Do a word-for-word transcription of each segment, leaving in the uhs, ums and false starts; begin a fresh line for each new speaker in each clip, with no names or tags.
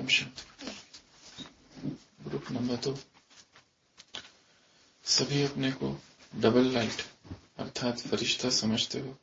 Om Shanti. Group number दो, सभी अपने को डबल लाइट अर्थात फरिश्ता समझते हो।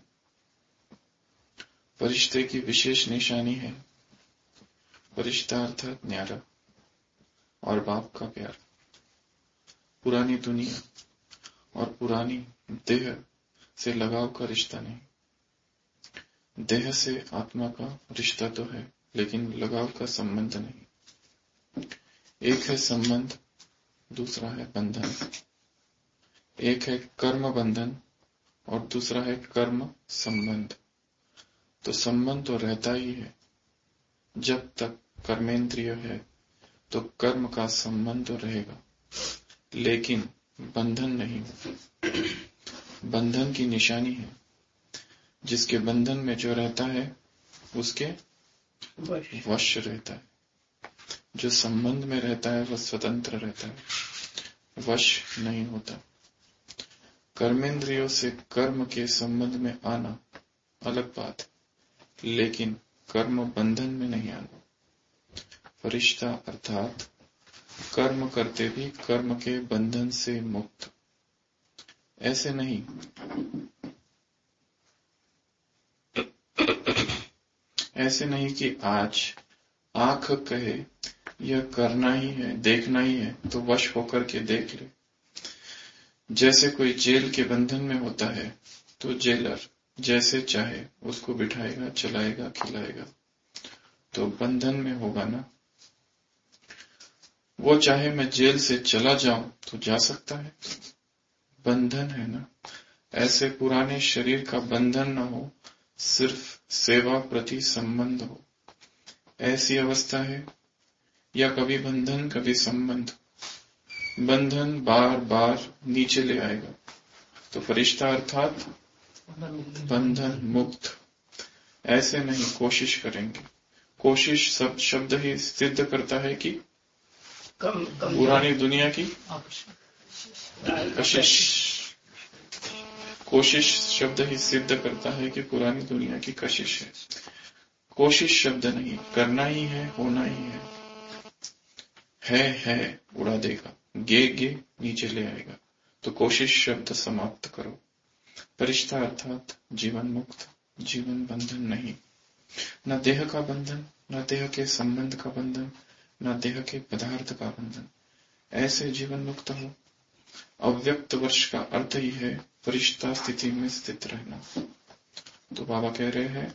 फरिश्ते की विशेष निशानी है फरिश्ता अर्थात न्यारा और बाप का प्यार। पुरानी दुनिया और पुरानी देह से लगाव का रिश्ता नहीं। देह से आत्मा का रिश्ता तो है, लेकिन लगाव का संबंध नहीं। एक है संबंध, दूसरा है बंधन। एक है कर्म बंधन और दूसरा है कर्म संबंध। तो संबंध तो रहता ही है। जब तक कर्मेंद्रिय है तो कर्म का संबंध तो रहेगा, लेकिन बंधन नहीं। बंधन की निशानी है जिसके बंधन में जो रहता है उसके वश रहता है। जो संबंध में रहता है वह स्वतंत्र रहता है, वश नहीं होता। कर्मेंद्रियों से कर्म के संबंध में आना अलग बात, लेकिन कर्म बंधन में नहीं आना। फरिश्ता अर्थात कर्म करते भी कर्म के बंधन से मुक्त। ऐसे नहीं ऐसे नहीं कि आज आंख कहे यह करना ही है, देखना ही है, तो वश होकर के देख ले। जैसे कोई जेल के बंधन में होता है तो जेलर जैसे चाहे उसको बिठाएगा, चलाएगा, खिलाएगा, तो बंधन में होगा ना। वो चाहे मैं जेल से चला जाऊं तो जा सकता है, बंधन है ना। ऐसे पुराने शरीर का बंधन न हो, सिर्फ सेवा प्रति संबंध हो। ऐसी अवस्था है, या कभी बंधन कभी संबंध। बंधन बार बार नीचे ले आएगा। तो फरिश्ता अर्थात बंधन मुक्त। ऐसे नहीं कोशिश करेंगे। कोशिश सब शब्द ही सिद्ध करता है कि कम, कम पुरानी दुनिया की कशिश। कोशिश शब्द ही सिद्ध करता है कि पुरानी दुनिया की कशिश है। कोशिश शब्द नहीं, करना ही है, होना ही है। है है उड़ा देगा, गे गे नीचे ले आएगा। तो कोशिश शब्द समाप्त करो। फरिश्ता अर्थात जीवन मुक्त, जीवन बंधन नहीं। न देह का बंधन, न देह के संबंध का बंधन, न देह के पदार्थ का बंधन। ऐसे जीवन मुक्त हो। अव्यक्त वर्ष का अर्थ ही है फरिश्ता स्थिति में स्थित रहना। तो बाबा कह रहे हैं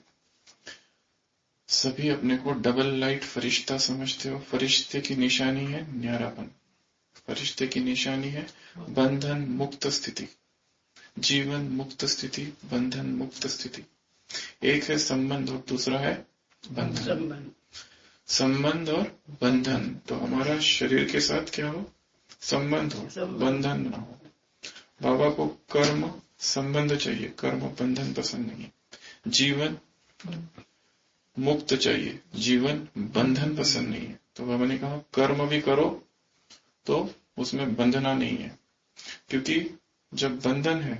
सभी अपने को डबल लाइट फरिश्ता समझते हो। फरिश्ते की निशानी है न्यारापन। फरिश्ते की निशानी है बंधन मुक्त स्थिति, जीवन मुक्त स्थिति, बंधन मुक्त स्थिति। एक है संबंध और दूसरा है बंधन। संबंध और बंधन। तो हमारा शरीर के साथ क्या हो? संबंध हो, बंधन ना हो। बाबा को कर्म संबंध चाहिए, कर्म बंधन पसंद नहीं। जीवन मुक्त चाहिए, जीवन बंधन पसंद नहीं है। तो बाबा ने कहा कर्म भी करो तो उसमें बंधना नहीं है, क्योंकि जब बंधन है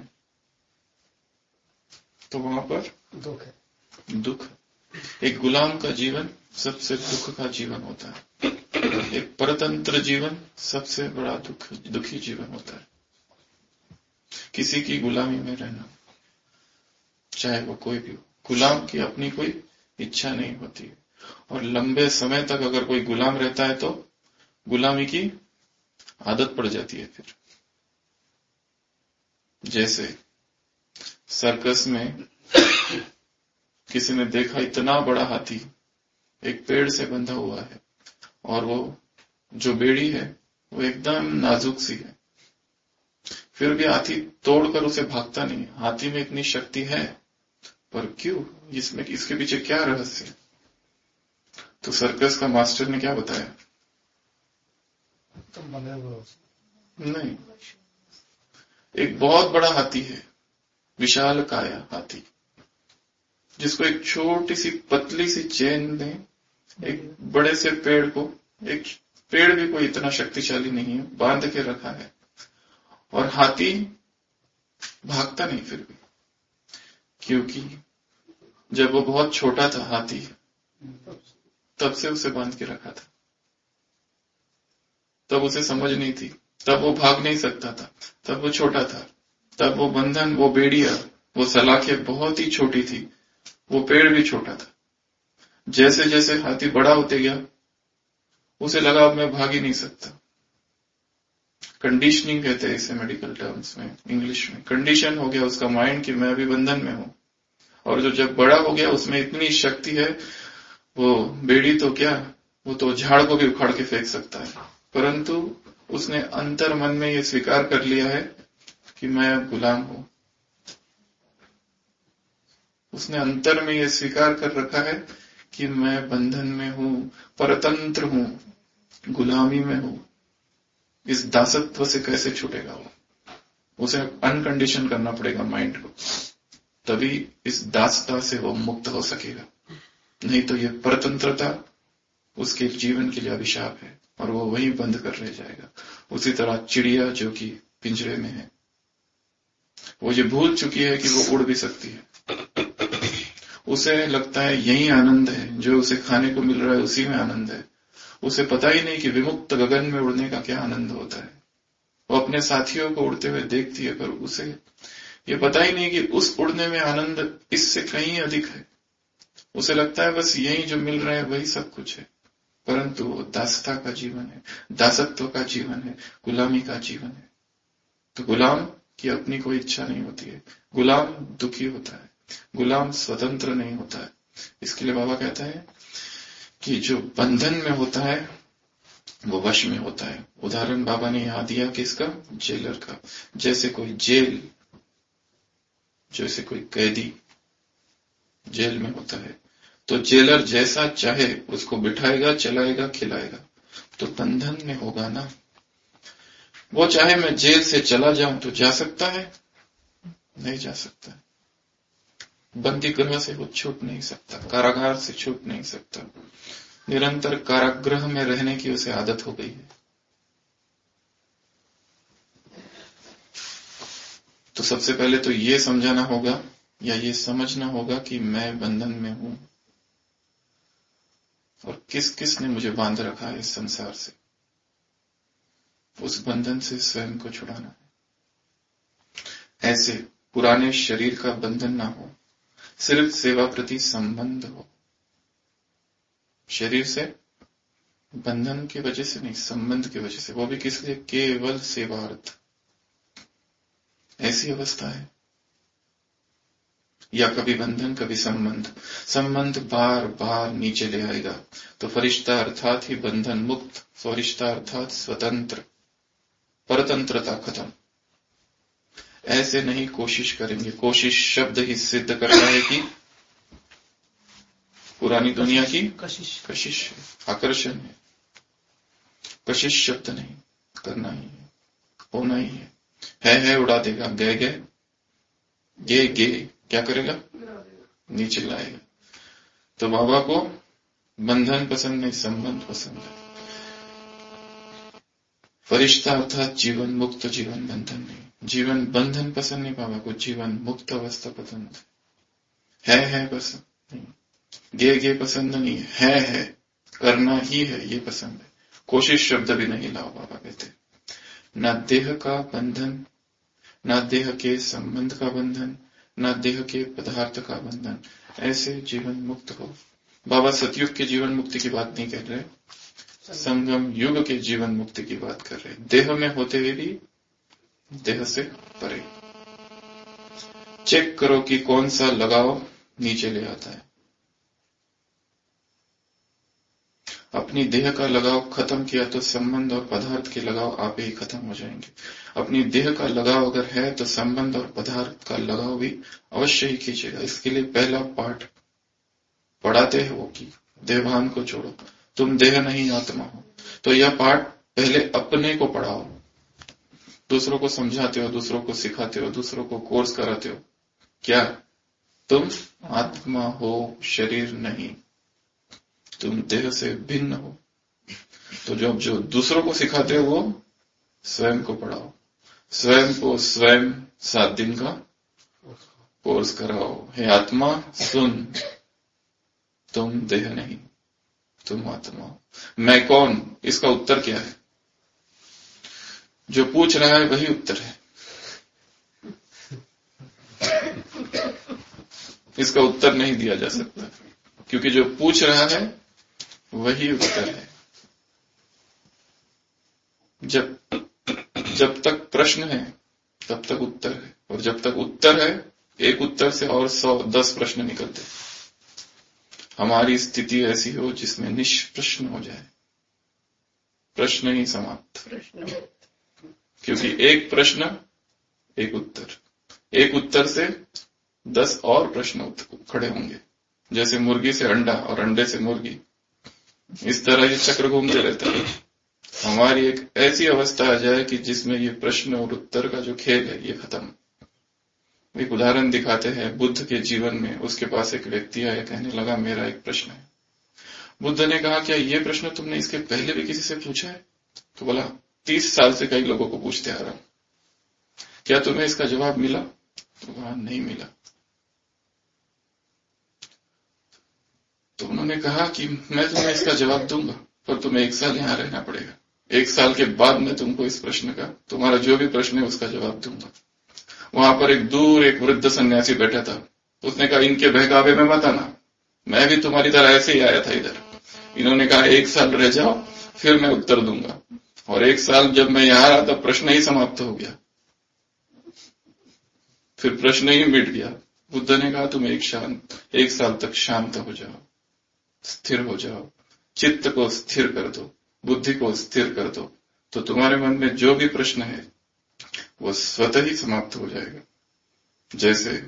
तो वहां पर दुख है। दुख। एक गुलाम का जीवन सबसे दुख का जीवन होता है। एक परतंत्र जीवन सबसे बड़ा दुख दुखी जीवन होता है। किसी की गुलामी में रहना, चाहे वो कोई भी हो, गुलाम की अपनी कोई इच्छा नहीं होती। और लंबे समय तक अगर कोई गुलाम रहता है तो गुलामी की आदत पड़ जाती है। फिर जैसे सर्कस में किसी ने देखा इतना बड़ा हाथी एक पेड़ से बंधा हुआ है और वो जो बेड़ी है वो एकदम नाजुक सी है, फिर भी हाथी तोड़कर उसे भागता नहीं। हाथी में इतनी शक्ति है, पर क्यों? इसमें इसके पीछे क्या रहस्य है? तो सर्कस का मास्टर ने क्या बताया? तुम बने हुए नहीं, एक बहुत बड़ा हाथी है, विशाल काया हाथी, जिसको एक छोटी सी पतली सी चेन में एक बड़े से पेड़ को, एक पेड़ भी कोई इतना शक्तिशाली नहीं है, बांध के रखा है। और हाथी भागता नहीं फिर भी, क्योंकि जब वो बहुत छोटा था हाथी, तब से उसे बांध के रखा था। तब उसे समझ नहीं थी, तब वो भाग नहीं सकता था, तब वो छोटा था, तब वो बंधन, वो बेड़िया, वो सलाखें बहुत ही छोटी थी, वो पेड़ भी छोटा था। जैसे जैसे हाथी बड़ा होते गया उसे लगा अब मैं भाग ही नहीं सकता। कंडीशनिंग कहते हैं इसे मेडिकल टर्म्स में, इंग्लिश में। कंडीशन हो गया उसका माइंड कि मैं अभी बंधन में हूं। और जो जब बड़ा हो गया उसमें इतनी शक्ति है, वो बेड़ी तो क्या, वो तो झाड़ को भी उखाड़ के फेंक सकता है। परंतु उसने अंतर मन में ये स्वीकार कर लिया है कि मैं गुलाम हूं। उसने अंतर में ये स्वीकार कर रखा है कि मैं बंधन में हूं, परतंत्र हूं, गुलामी में हूं। इस दासत्व से कैसे छूटेगा वो? उसे अनकंडीशन करना पड़ेगा माइंड को, तभी इस दासता से वो मुक्त हो सकेगा। नहीं तो ये परतंत्रता उसके जीवन के लिए अभिशाप है और वो वहीं बंद कर रह जाएगा। उसी तरह चिड़िया जो कि पिंजरे में है, वो ये भूल चुकी है कि वो उड़ भी सकती है। उसे लगता है यही आनंद है, जो उसे खाने को मिल रहा है उसी में आनंद है। उसे पता ही नहीं कि विमुक्त गगन में उड़ने का क्या आनंद होता है। वो अपने साथियों को उड़ते हुए देखती है, पर उसे ये पता ही नहीं कि उस उड़ने में आनंद इससे कहीं अधिक है। उसे लगता है बस यही जो मिल रहा है वही सब कुछ है, परंतु वो दासता का जीवन है, दासत्व का जीवन है, गुलामी का जीवन है। तो गुलाम की अपनी कोई इच्छा नहीं होती है, गुलाम दुखी होता है, गुलाम स्वतंत्र नहीं होता है। इसके लिए बाबा कहता है कि जो बंधन में होता है वो वश में होता है। उदाहरण बाबा ने यहां दिया किसका? जेलर का। जैसे कोई जेल, जैसे कोई कैदी जेल में होता है, तो जेलर जैसा चाहे उसको बिठाएगा, चलाएगा, खिलाएगा। तो बंधन में होगा ना, वो चाहे मैं जेल से चला जाऊं तो जा सकता है? नहीं जा सकता। बंदी गृह से वो छूट नहीं सकता, कारागार से छूट नहीं सकता। निरंतर कारागृह में रहने की उसे आदत हो गई है। तो सबसे पहले तो ये समझाना होगा या ये समझना होगा कि मैं बंधन में हूं और किस किस ने मुझे बांध रखा है इस संसार से। उस बंधन से स्वयं को छुड़ाना है। ऐसे पुराने शरीर का बंधन ना हो, सिर्फ सेवा प्रति संबंध हो। शरीर से बंधन की वजह से नहीं, संबंध की वजह से, वो भी किस लिए? केवल सेवार्थ। ऐसी अवस्था है। या कभी बंधन कभी संबंध, संबंध बार बार नीचे ले आएगा। तो फरिश्ता अर्थात ही बंधन मुक्त, फरिश्ता अर्थात स्वतंत्र, परतंत्रता खत्म। ऐसे नहीं कोशिश करेंगे। कोशिश शब्द ही सिद्ध करता है कि पुरानी दुनिया की कशिश कशिश है, आकर्षण है। कशिश शब्द नहीं, करना ही है, होना ही है। है है उड़ा देगा, गए गए, गे गे क्या करेगा? नीचे लाएगा। तो बाबा को बंधन पसंद नहीं, संबंध पसंद है। फरिश्ता अर्थात जीवन मुक्त, जीवन बंधन नहीं। जीवन बंधन पसंद नहीं बाबा को, जीवन मुक्त अवस्था पसंद है। है है पसंद नहीं, गे गे पसंद नहीं, है है करना ही है ये पसंद है। कोशिश शब्द भी नहीं लाओ बाबा कहते। ना देह का बंधन, ना देह के संबंध का बंधन, ना देह के पदार्थ का बंधन। ऐसे जीवन मुक्त हो। बाबा सतयुग के जीवन मुक्ति की बात नहीं कर रहे, संगम युग के जीवन मुक्ति की बात कर रहे। देह में होते हुए भी देह से परे। चेक करो कि कौन सा लगाव नीचे ले आता है। अपनी देह का लगाव खत्म किया तो संबंध और पदार्थ के लगाव आप ही खत्म हो जाएंगे। अपनी देह का लगाव अगर है तो संबंध और पदार्थ का लगाव भी अवश्य ही खींचेगा। इसके लिए पहला पाठ पढ़ाते हैं वो कि देहभान को छोड़ो, तुम देह नहीं आत्मा हो। तो यह पाठ पहले अपने को पढ़ाओ। दूसरों को समझाते हो, दूसरों को सिखाते हो, दूसरों को कोर्स कराते हो। क्या तुम आत्मा हो, शरीर नहीं। तुम देह से भिन्न हो। तो जब जो दूसरों को सिखाते हो वो स्वयं को पढ़ाओ। स्वयं को स्वयं सात दिन का कोर्स कराओ। हे आत्मा सुन, तुम देह नहीं। तुम आत्मा हो। मैं कौन, इसका उत्तर क्या है? जो पूछ रहा है वही उत्तर है। इसका उत्तर नहीं दिया जा सकता, क्योंकि जो पूछ रहा है वही उत्तर है। जब जब तक प्रश्न है तब तक उत्तर है, और जब तक उत्तर है एक उत्तर से और सौ दस प्रश्न निकलते। हमारी स्थिति ऐसी हो जिसमें निष्प्रश्न हो जाए, प्रश्न ही समाप्त। क्योंकि एक प्रश्न एक उत्तर, एक उत्तर से दस और प्रश्न खड़े होंगे। जैसे मुर्गी से अंडा और अंडे से मुर्गी, इस तरह ये चक्र घूमते रहता है। हमारी एक ऐसी अवस्था आ जाए कि जिसमें ये प्रश्न और उत्तर का जो खेल है ये खत्म। एक उदाहरण दिखाते हैं बुद्ध के जीवन में। उसके पास एक व्यक्ति आया, कहने लगा मेरा एक प्रश्न है। बुद्ध ने कहा क्या ये प्रश्न तुमने इसके पहले भी किसी से पूछा है? तो बोला तीस साल से कई लोगों को पूछते आ रहा हूं, क्या तुम्हें इसका जवाब मिला? तो कहा नहीं मिला। तो उन्होंने कहा कि मैं तुम्हें इसका जवाब दूंगा, पर तुम्हें एक साल यहां रहना पड़ेगा। एक साल के बाद मैं तुमको इस प्रश्न का, तुम्हारा जो भी प्रश्न है उसका जवाब दूंगा। वहां पर एक दूर एक वृद्ध सन्यासी बैठा था। उसने कहा इनके बहकावे में मत आना, मैं भी तुम्हारी तरह ऐसे ही आया था इधर। इन्होंने कहा एक साल रह जाओ फिर मैं उत्तर दूंगा, और एक साल जब मैं यहां रहा तब प्रश्न ही समाप्त हो गया, फिर प्रश्न ही मिट गया। बुद्ध ने कहा तुम एक शांत एक साल तक शांत हो जाओ, स्थिर हो जाओ, चित्त को स्थिर कर दो, बुद्धि को स्थिर कर दो, तो तुम्हारे मन में जो भी प्रश्न है वो स्वतः ही समाप्त हो जाएगा। जैसे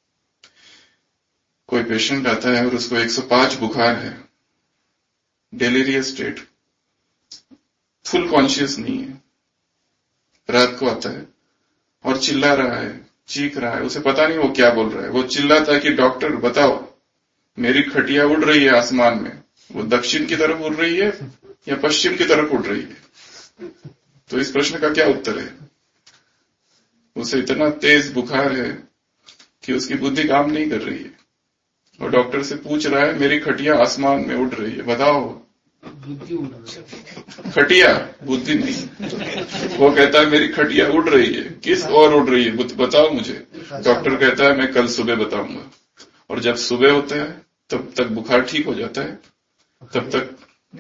कोई पेशेंट आता है और उसको एक सौ पाँच बुखार है, डेलीरियस स्टेट, फुल कॉन्शियस नहीं है, रात को आता है और चिल्ला रहा है, चीख रहा है, उसे पता नहीं वो क्या बोल रहा है। वो चिल्लाता है कि डॉक्टर बताओ मेरी खटिया उड़ रही है आसमान में, वो दक्षिण की तरफ उड़ रही है या पश्चिम की तरफ उड़ रही है? तो इस प्रश्न का क्या उत्तर है? उसे इतना तेज बुखार है कि उसकी बुद्धि काम नहीं कर रही है, और डॉक्टर से पूछ रहा है मेरी खटिया आसमान में उड़ रही है, बताओ।
बुद्धि उड़ रही है,
खटिया, बुद्धि नहीं। वो कहता है मेरी खटिया उड़ रही है, किस और उड़ रही है बताओ मुझे। डॉक्टर कहता है मैं कल सुबह बताऊंगा। और जब सुबह होता है तब तक बुखार ठीक हो जाता है, तब तक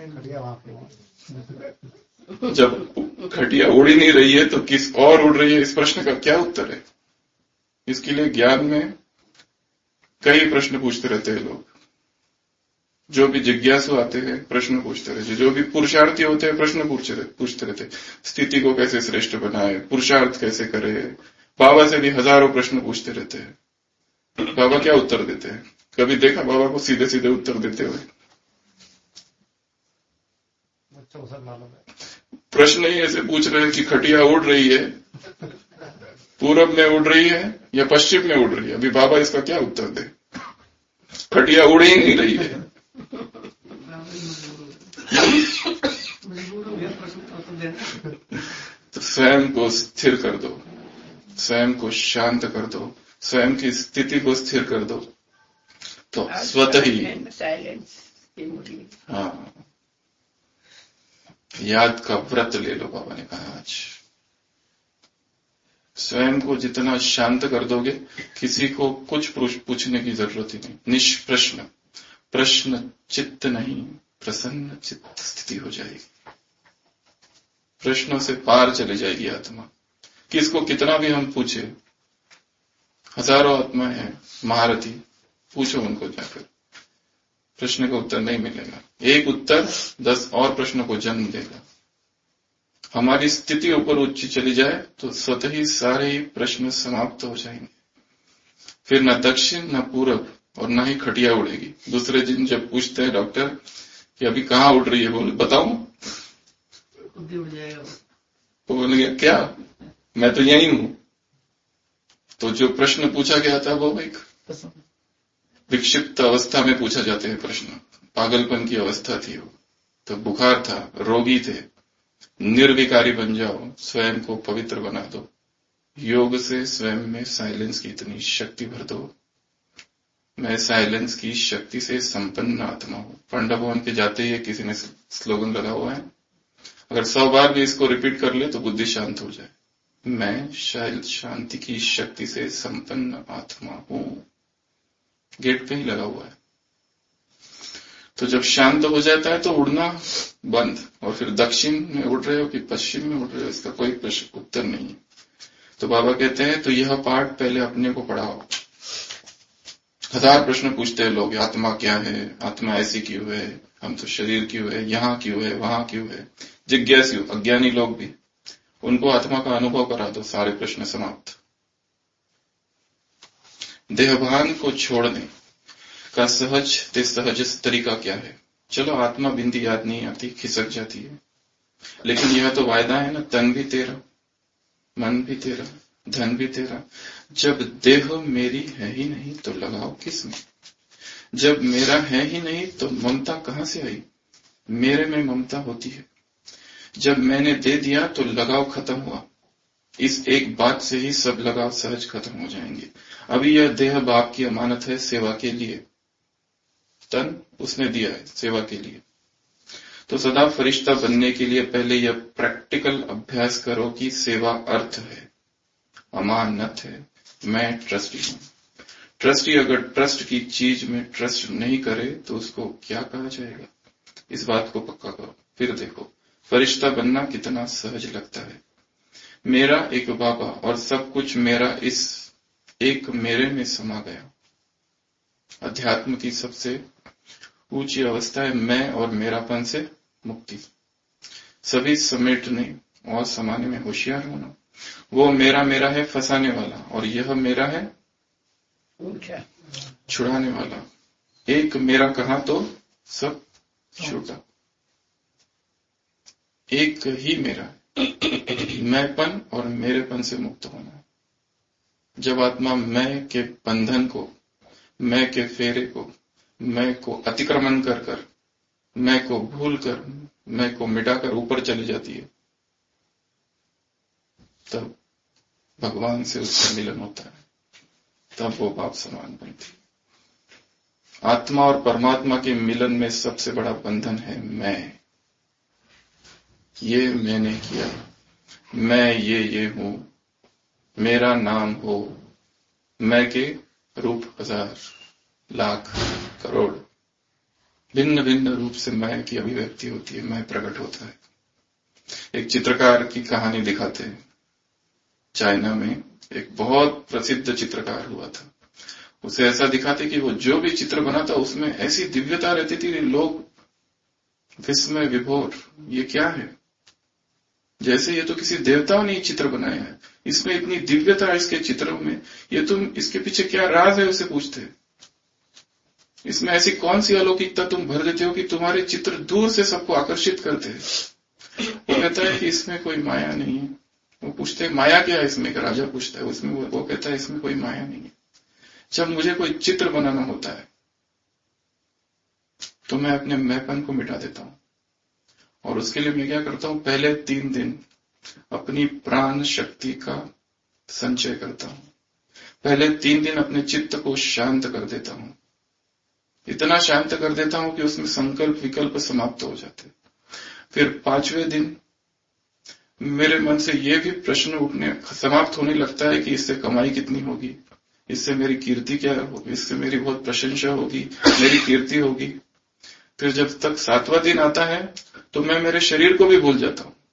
जब खटिया उड़ ही नहीं रही है तो किस और उड़ रही है, इस प्रश्न का क्या उत्तर है? इसके लिए ज्ञान में कई प्रश्न पूछते रहते हैं लोग। जो भी जिज्ञासु आते हैं प्रश्न पूछते रहते, जो भी पुरुषार्थी होते हैं प्रश्न पूछते रहते, स्थिति को कैसे श्रेष्ठ बनाए, पुरुषार्थ कैसे करे। बाबा से भी हजारों प्रश्न पूछते रहते हैं। बाबा क्या उत्तर देते हैं? कभी देखा बाबा को सीधे सीधे उत्तर देते हुए? प्रश्न ही ऐसे पूछ रहे हैं कि खटिया उड़ रही है, पूरब में उड़ रही है या पश्चिम में उड़ रही है। अभी बाबा इसका क्या उत्तर दे? खटिया उड़ ही नहीं रही है। तो स्वयं को स्थिर कर दो, स्वयं को शांत कर दो, स्वयं की स्थिति को स्थिर कर दो, तो स्वतः ही। हाँ, याद का व्रत ले लो, बाबा ने कहा आज। स्वयं को जितना शांत कर दोगे किसी को कुछ पूछने की जरूरत ही नहीं। निष्प्रश्न, प्रश्न चित्त नहीं, प्रसन्न चित्त स्थिति हो जाएगी। प्रश्नों से पार चली जाएगी आत्मा। किसको कितना भी हम पूछे, हजारों आत्मा है महारथी, पूछो उनको जाकर, प्रश्न का उत्तर नहीं मिलेगा। एक उत्तर दस और प्रश्नों को जन्म देगा। हमारी स्थिति ऊपर ऊंची चली जाए तो स्वतः ही सारे ही प्रश्न समाप्त हो जाएंगे। फिर न दक्षिण न पूरब और न ही खटिया उड़ेगी। दूसरे दिन जब पूछते हैं डॉक्टर कि अभी कहाँ उड़ रही है, बोले बताऊं?
उड़ जाएगा।
तो बोले गया क्या, मैं तो यही हूं। तो जो प्रश्न पूछा गया था वो एक विक्षिप्त अवस्था में पूछा जाते हैं प्रश्न, पागलपन की अवस्था थी वो। तो बुखार था, रोगी थे। निर्विकारी बन जाओ, स्वयं को पवित्र बना दो। योग से स्वयं में साइलेंस की इतनी शक्ति भर दो, मैं साइलेंस की शक्ति से संपन्न आत्मा हूं। पांडा भवन के जाते ही किसी ने स्लोगन लगा हुआ है, अगर सौ बार भी इसको रिपीट कर ले तो बुद्धि शांत हो जाए। मैं शायद शांति की शक्ति से संपन्न आत्मा हूं, गेट पे ही लगा हुआ है। तो जब शांत हो जाता है तो उड़ना बंद, और फिर दक्षिण में उड़ रहे हो कि पश्चिम में उड़ रहे हो, इसका कोई प्रश्न उत्तर नहीं है। तो बाबा कहते हैं तो यह पाठ पहले अपने को पढ़ाओ। हजार प्रश्न पूछते हैं लोग, आत्मा क्या है, आत्मा ऐसी क्यों है, हम तो शरीर क्यों है, यहां क्यों है, वहां क्यों है। जिज्ञासु अज्ञानी लोग भी, उनको आत्मा का अनुभव करा दो, सारे प्रश्न समाप्त। देहभान को छोड़ने का सहज ते सहज तरीका क्या है? चलो आत्मा बिंदी याद नहीं आती, खिसक जाती है, लेकिन यह तो वायदा है ना, तन भी तेरा, मन भी तेरा, धन भी तेरा। जब देह मेरी है ही नहीं तो लगाओ किसमें? जब मेरा है ही नहीं तो ममता कहां से आई? मेरे में ममता होती है। जब मैंने दे दिया तो लगाव खत्म हुआ। इस एक बात से ही सब लगाव सहज खत्म हो जाएंगे। अभी यह देह बाप की अमानत है सेवा के लिए, तन उसने दिया है सेवा के लिए। तो सदा फरिश्ता बनने के लिए पहले यह प्रैक्टिकल अभ्यास करो कि सेवा अर्थ है, अमानत है। मैं ट्रस्टी हूं। ट्रस्टी अगर ट्रस्ट की चीज में ट्रस्ट नहीं करे तो उसको क्या कहा जाएगा? इस बात को पक्का करो, फिर देखो फरिश्ता बनना कितना सहज लगता है। मेरा एक बाबा और सब कुछ मेरा, इस एक मेरे में समा गया। अध्यात्म की सबसे ऊंची अवस्था है मैं और मेरापन से मुक्ति। सभी समेटने और समाने में होशियार होना। वो मेरा मेरा है फंसाने वाला, और यह मेरा है छुड़ाने वाला। एक मेरा कहा तो सब छूटा, एक ही मेरा मैंपन और मेरेपन से मुक्त होना। जब आत्मा मैं के बंधन को, मैं के फेरे को, मैं को अतिक्रमण कर कर, मैं को भूल कर, मैं को मिटाकर ऊपर चली जाती है, तब भगवान से उसका मिलन होता है, तब वो बाप समान बनती। आत्मा और परमात्मा के मिलन में सबसे बड़ा बंधन है मैं। ये मैंने किया, मैं ये ये हूं, मेरा नाम हो। मैं के रूप हजार लाख करोड़ भिन्न भिन्न रूप से मैं की अभिव्यक्ति होती है, मैं प्रकट होता है। एक चित्रकार की कहानी दिखाते हैं। चाइना में एक बहुत प्रसिद्ध चित्रकार हुआ था। उसे ऐसा दिखाते कि वो जो भी चित्र बनाता उसमें ऐसी दिव्यता रहती थी, लोग विस्मय विभोर, ये क्या है? जैसे ये तो किसी देवताओं ने चित्र बनाया है, इसमें इतनी दिव्यता है इसके चित्रों में, ये तुम इसके पीछे क्या राज है उसे पूछते। इसमें ऐसी कौन सी अलौकिकता तुम भर देते हो कि तुम्हारे चित्र दूर से सबको आकर्षित करते हैं। वो कहता है कि इसमें कोई माया नहीं है। वो पूछते हैं माया क्या है इसमें? एक राजा पूछता है उसमें, वो, वो कहता है इसमें कोई माया नहीं है। जब मुझे कोई चित्र बनाना होता है तो मैं अपने मैंपन को मिटा देता हूं, और उसके लिए मैं क्या करता हूं, पहले तीन दिन अपनी प्राण शक्ति का संचय करता हूं। पहले तीन दिन अपने चित्त को शांत कर देता हूं, इतना शांत कर देता हूं कि उसमें संकल्प विकल्प समाप्त हो जाते। फिर पांचवें दिन मेरे मन से यह भी प्रश्न उठने समाप्त होने लगता है कि इससे कमाई कितनी होगी, इससे मेरी कीर्ति क्या होगी, इससे मेरी बहुत प्रशंसा होगी, मेरी कीर्ति होगी। फिर जब तक सातवां दिन आता है तो मैं मेरे शरीर को भी भूल जाता हूं।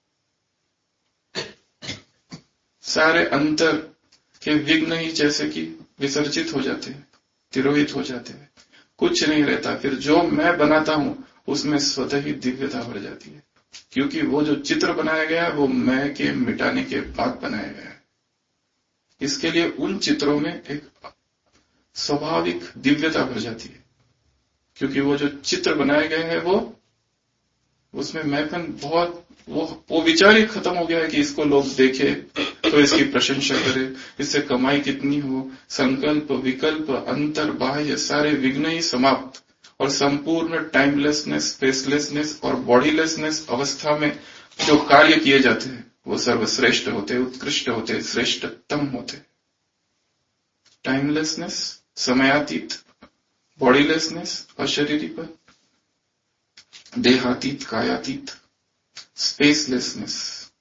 सारे अंतर के विघ्न ही जैसे कि विसर्जित हो जाते हैं, तिरोहित हो जाते हैं, कुछ नहीं रहता। फिर जो मैं बनाता हूं उसमें स्वतः ही दिव्यता भर जाती है, क्योंकि वो जो चित्र बनाया गया है वो मैं के मिटाने के बाद बनाया गया है। इसके लिए उन चित्रों में एक स्वाभाविक दिव्यता भर जाती है, क्योंकि वो जो चित्र बनाए गए हैं वो उसमें मैंपन बहुत, वो वो विचार ही खत्म हो गया है कि इसको लोग देखे तो इसकी प्रशंसा करे, इससे कमाई कितनी हो। संकल्प विकल्प अंतर बाह्य सारे विघ्न ही समाप्त, और संपूर्ण टाइमलेसनेस, स्पेसलेसनेस और बॉडीलेसनेस अवस्था में जो कार्य किए जाते हैं वो सर्वश्रेष्ठ होते, उत्कृष्ट होते, श्रेष्ठतम होते। टाइमलेसनेस, समयातीत बॉडीलेसनेस, अशरीरीपन, देहातीत, कायातीत, स्पेसलेसनेस।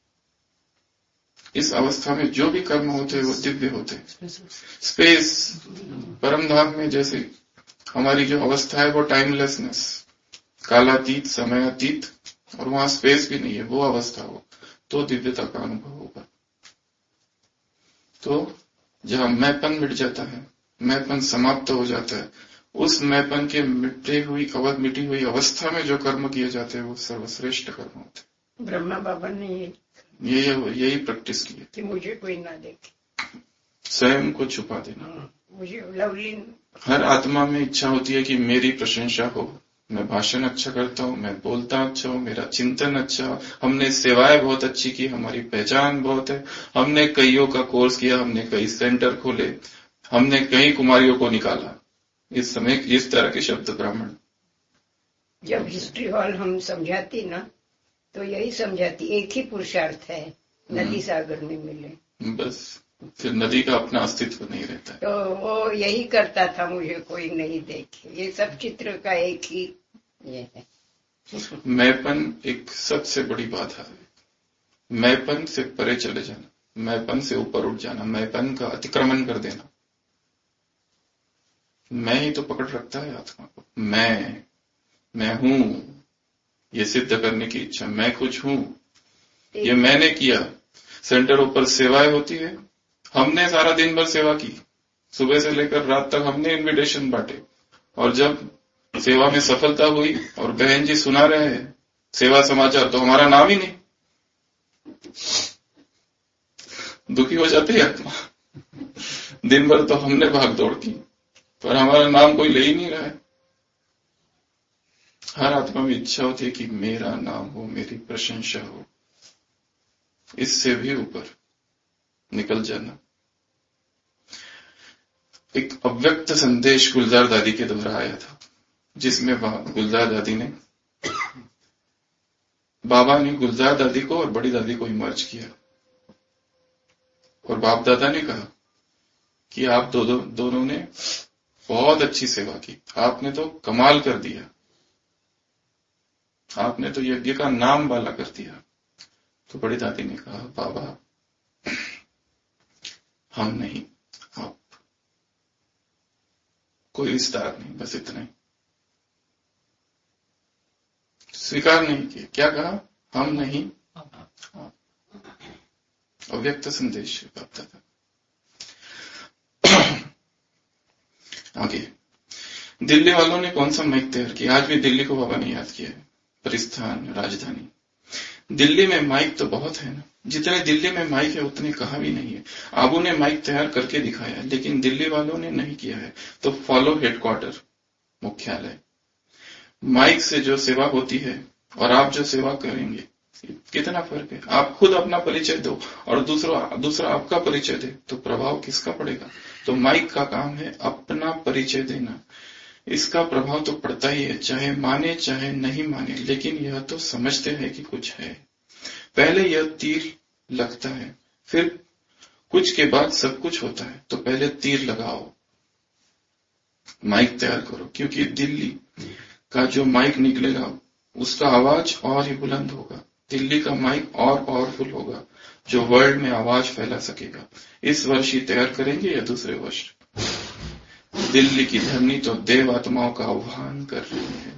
इस अवस्था में जो भी कर्म होते हैं वो दिव्य होते हैं। स्पेस, परम धाम में जैसे हमारी जो अवस्था है वो टाइमलेसनेस, कालातीत, समयातीत, और वहां स्पेस भी नहीं है, वो अवस्था हो तो दिव्यता का अनुभव होगा। तो जहां मैपन मिट जाता है, मैपन समाप्त हो जाता है, उस मैपन के मिटी हुई अवध मिटी हुई अवस्था में जो कर्म किए जाते हैं वो सर्वश्रेष्ठ कर्म होते हैं।
ब्रह्मा बाबा ने
ये यही प्रैक्टिस की है
कि मुझे कोई ना देखे,
स्वयं को छुपा देना।
मुझे लवली।
हर आत्मा में इच्छा होती है कि मेरी प्रशंसा हो, मैं भाषण अच्छा करता हूँ, मैं बोलता अच्छा हूँ, मेरा चिंतन अच्छा हो, हमने सेवाएं बहुत अच्छी की, हमारी पहचान बहुत है, हमने कईयों का कोर्स किया, हमने कई सेंटर खोले, हमने कई कुमारियों को निकाला। इस समय इस तरह के शब्द ब्राह्मण
जब हिस्ट्री हॉल हम समझाती ना तो यही समझाती, एक ही पुरुषार्थ है, नदी सागर में मिले,
बस फिर नदी का अपना अस्तित्व नहीं रहता है।
तो वो यही करता था, मुझे कोई नहीं देखे, ये सब चित्र का एक ही ये है।
मैपन एक सबसे बड़ी बाधा है। मैपन से परे चले जाना, मैपन से ऊपर उठ जाना, मैपन का अतिक्रमण कर देना। मैं ही तो पकड़ रखता है आत्मा को, मैं मैं हूं, ये सिद्ध करने की इच्छा, मैं कुछ हूं, ये मैंने किया। सेंटरों पर सेवाएं होती है, हमने सारा दिन भर सेवा की, सुबह से लेकर रात तक हमने इनविटेशन बांटे, और जब सेवा में सफलता हुई और बहन जी सुना रहे हैं सेवा समाचार, तो हमारा नाम ही नहीं, दुखी हो जाती है आत्मा। दिन भर तो हमने भाग दौड़ की, पर हमारा नाम कोई ले ही नहीं रहा है। हर आत्मा में इच्छा होती है कि मेरा नाम हो, मेरी प्रशंसा हो। इससे भी ऊपर निकल जाना। एक अव्यक्त संदेश गुलजार दादी के द्वारा आया था, जिसमें गुलजार दादी ने बाबा ने गुलजार दादी को और बड़ी दादी को इमर्ज किया, और बाप दादा ने कहा कि आप दो, दो, दोनों ने बहुत अच्छी सेवा की, आपने तो कमाल कर दिया, आपने तो यज्ञ का नाम वाला कर दिया। तो बड़ी दादी ने कहा, बाबा हम नहीं, आप, कोई विस्तार नहीं, बस इतना ही। स्वीकार नहीं किया। क्या कहा? हम नहीं, आप। अव्यक्त संदेश बाप दादा। आगे दिल्ली वालों ने कौन सा माइक तैयार किया? आज भी दिल्ली को बाबा ने याद किया है, परिस्थान, राजधानी। दिल्ली में माइक तो बहुत है ना, जितने दिल्ली में माइक है उतने कहा भी नहीं है। आबू ने माइक तैयार करके दिखाया, लेकिन दिल्ली वालों ने नहीं किया है। तो फॉलो हेडक्वार्टर, मुख्यालय। माइक से जो सेवा होती है और आप जो सेवा करेंगे, कितना फर्क है। आप खुद अपना परिचय दो और दूसरा दूसरा आपका परिचय दे, तो प्रभाव किसका पड़ेगा? तो माइक का काम है अपना परिचय देना। इसका प्रभाव तो पड़ता ही है, चाहे माने चाहे नहीं माने, लेकिन यह तो समझते हैं कि कुछ है। पहले यह तीर लगता है, फिर कुछ के बाद सब कुछ होता है। तो पहले तीर लगाओ, माइक तैयार करो, क्योंकि दिल्ली का जो माइक निकलेगा उसका आवाज और ही बुलंद होगा। दिल्ली का माइक और पावरफुल होगा, जो वर्ल्ड में आवाज फैला सकेगा। इस वर्ष ही तैयार करेंगे या दूसरे वर्ष? दिल्ली की धरनी तो देव आत्माओं का आह्वान कर रही है।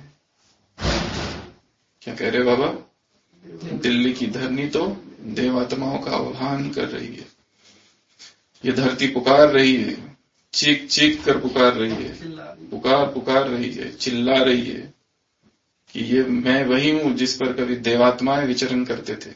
क्या कह रहे बाबा? दिल्ली की धरनी तो देव आत्माओं का आह्वान कर रही है। ये धरती पुकार रही है, चीख चीख कर पुकार रही है, पुकार पुकार रही है, चिल्ला रही है कि ये मैं वही हूं जिस पर कभी देवात्माएं विचरण करते थे।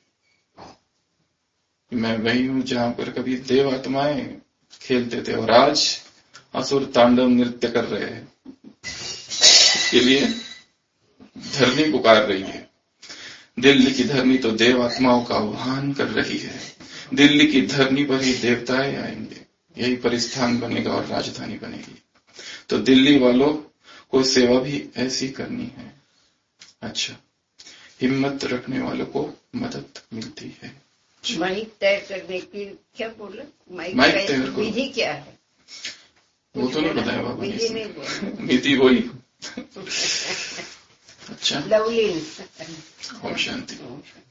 मैं वही हूं जहां पर कभी देवात्माएं खेलते थे, और आज असुर तांडव नृत्य कर रहे हैं। इसके लिए धरनी पुकार रही है। दिल्ली की धरनी तो देव आत्माओं का आह्वान कर रही है। दिल्ली की धरनी पर ही देवताएं आएंगे, यही परिस्थान बनेगा और राजधानी बनेगी। तो दिल्ली वालों को सेवा भी ऐसी करनी है। अच्छा, हिम्मत रखने वालों को मदद मिलती है।
माइक तय करने की क्या बोला? माइक,
माइक
माइक
तैयार करो।
विधि क्या है?
वो तो नहीं बताया बाबा ने
विधि
इसने।
नहीं बोला।
नीति वही। अच्छा,
लवलीन।
ओम शांति।